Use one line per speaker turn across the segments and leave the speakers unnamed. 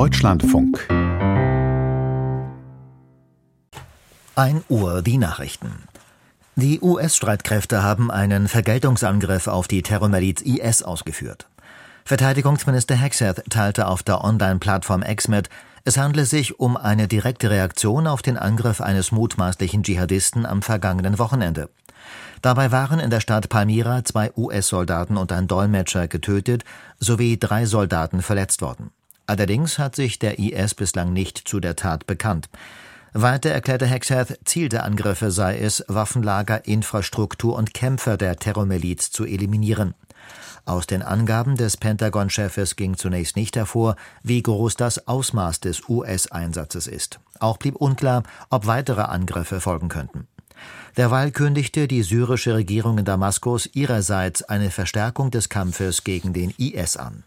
Deutschlandfunk.
1 Uhr, die Nachrichten. Die US-Streitkräfte haben einen Vergeltungsangriff auf die Terrormiliz IS ausgeführt. Verteidigungsminister Hegseth teilte auf der Online-Plattform X mit, es handle sich um eine direkte Reaktion auf den Angriff eines mutmaßlichen Dschihadisten am vergangenen Wochenende. Dabei waren in der Stadt Palmyra 2 US-Soldaten und ein Dolmetscher getötet sowie 3 Soldaten verletzt worden. Allerdings hat sich der IS bislang nicht zu der Tat bekannt. Weiter erklärte Hegseth, Ziel der Angriffe sei es, Waffenlager, Infrastruktur und Kämpfer der Terrormiliz zu eliminieren. Aus den Angaben des Pentagon-Chefes ging zunächst nicht hervor, wie groß das Ausmaß des US-Einsatzes ist. Auch blieb unklar, ob weitere Angriffe folgen könnten. Derweil kündigte die syrische Regierung in Damaskus ihrerseits eine Verstärkung des Kampfes gegen den IS an.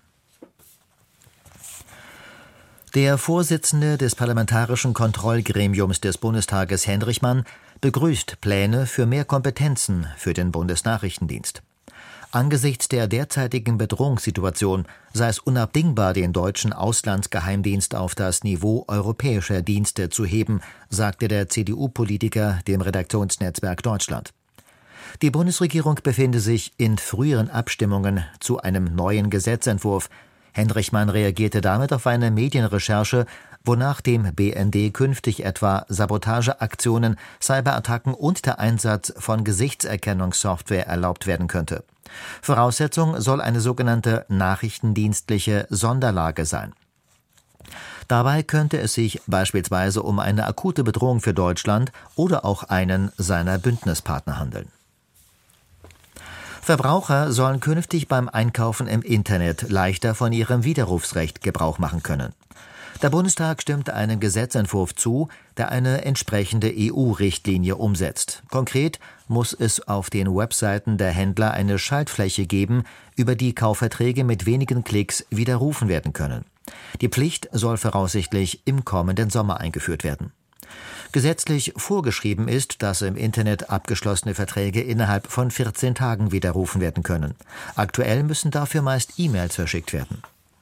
Der Vorsitzende des Parlamentarischen Kontrollgremiums des Bundestages, Hendrichmann, begrüßt Pläne für mehr Kompetenzen für den Bundesnachrichtendienst. Angesichts der derzeitigen Bedrohungssituation sei es unabdingbar, den deutschen Auslandsgeheimdienst auf das Niveau europäischer Dienste zu heben, sagte der CDU-Politiker dem Redaktionsnetzwerk Deutschland. Die Bundesregierung befinde sich in früheren Abstimmungen zu einem neuen Gesetzentwurf. Hendrichmann reagierte damit auf eine Medienrecherche, wonach dem BND künftig etwa Sabotageaktionen, Cyberattacken und der Einsatz von Gesichtserkennungssoftware erlaubt werden könnte. Voraussetzung soll eine sogenannte nachrichtendienstliche Sonderlage sein. Dabei könnte es sich beispielsweise um eine akute Bedrohung für Deutschland oder auch einen seiner Bündnispartner handeln. Verbraucher sollen künftig beim Einkaufen im Internet leichter von ihrem Widerrufsrecht Gebrauch machen können. Der Bundestag stimmte einem Gesetzentwurf zu, der eine entsprechende EU-Richtlinie umsetzt. Konkret muss es auf den Webseiten der Händler eine Schaltfläche geben, über die Kaufverträge mit wenigen Klicks widerrufen werden können. Die Pflicht soll voraussichtlich im kommenden Sommer eingeführt werden. Gesetzlich vorgeschrieben ist, dass im Internet abgeschlossene Verträge innerhalb von 14 Tagen widerrufen werden können. Aktuell müssen dafür meist E-Mails verschickt werden.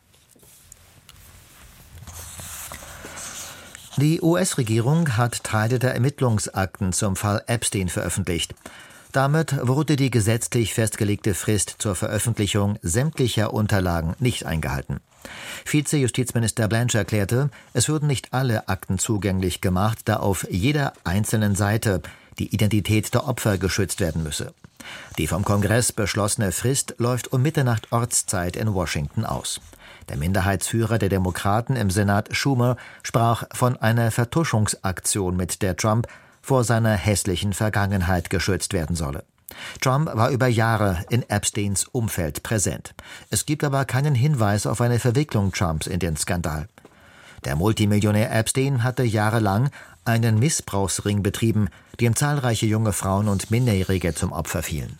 Die US-Regierung hat Teile der Ermittlungsakten zum Fall Epstein veröffentlicht. Damit wurde die gesetzlich festgelegte Frist zur Veröffentlichung sämtlicher Unterlagen nicht eingehalten. Vize-Justizminister Blanche erklärte, es würden nicht alle Akten zugänglich gemacht, da auf jeder einzelnen Seite die Identität der Opfer geschützt werden müsse. Die vom Kongress beschlossene Frist läuft um Mitternacht Ortszeit in Washington aus. Der Minderheitsführer der Demokraten im Senat, Schumer, sprach von einer Vertuschungsaktion, mit der Trump vor seiner hässlichen Vergangenheit geschützt werden solle. Trump war über Jahre in Epsteins Umfeld präsent. Es gibt aber keinen Hinweis auf eine Verwicklung Trumps in den Skandal. Der Multimillionär Epstein hatte jahrelang einen Missbrauchsring betrieben, dem zahlreiche junge Frauen und Minderjährige zum Opfer fielen.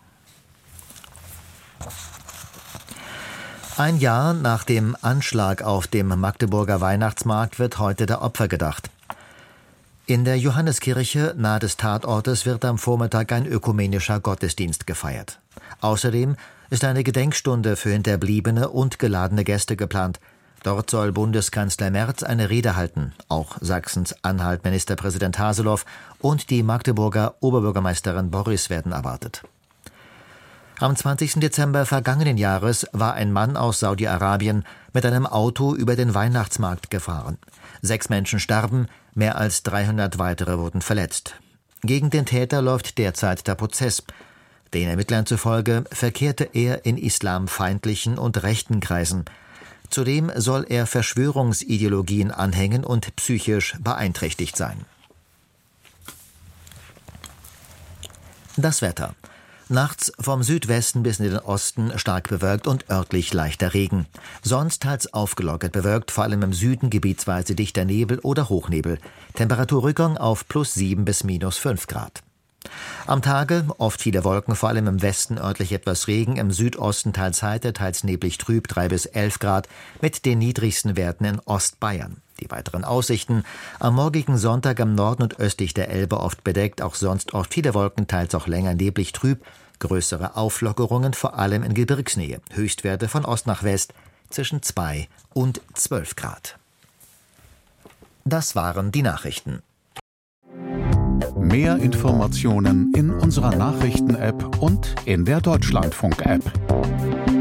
Ein Jahr nach dem Anschlag auf dem Magdeburger Weihnachtsmarkt wird heute der Opfer gedacht. In der Johanneskirche nahe des Tatortes wird am Vormittag ein ökumenischer Gottesdienst gefeiert. Außerdem ist eine Gedenkstunde für Hinterbliebene und geladene Gäste geplant. Dort soll Bundeskanzler Merz eine Rede halten. Auch Sachsens Anhalt-Ministerpräsident Haseloff und die Magdeburger Oberbürgermeisterin Borries werden erwartet. Am 20. Dezember vergangenen Jahres war ein Mann aus Saudi-Arabien mit einem Auto über den Weihnachtsmarkt gefahren. 6 Menschen starben, mehr als 300 weitere wurden verletzt. Gegen den Täter läuft derzeit der Prozess. Den Ermittlern zufolge verkehrte er in islamfeindlichen und rechten Kreisen. Zudem soll er Verschwörungsideologien anhängen und psychisch beeinträchtigt sein. Das Wetter. Nachts vom Südwesten bis in den Osten stark bewölkt und örtlich leichter Regen. Sonst teils aufgelockert bewölkt, vor allem im Süden gebietsweise dichter Nebel oder Hochnebel. Temperaturrückgang auf +7 bis -5 Grad. Am Tage oft viele Wolken, vor allem im Westen örtlich etwas Regen, im Südosten teils heiter, teils neblig trüb, 3 bis 11 Grad, mit den niedrigsten Werten in Ostbayern. Die weiteren Aussichten: am morgigen Sonntag am Norden und östlich der Elbe oft bedeckt, auch sonst oft viele Wolken, teils auch länger neblig trüb, größere Auflockerungen vor allem in Gebirgsnähe, Höchstwerte von Ost nach West, zwischen 2 und 12 Grad. Das waren die Nachrichten.
Mehr Informationen in unserer Nachrichten-App und in der Deutschlandfunk-App.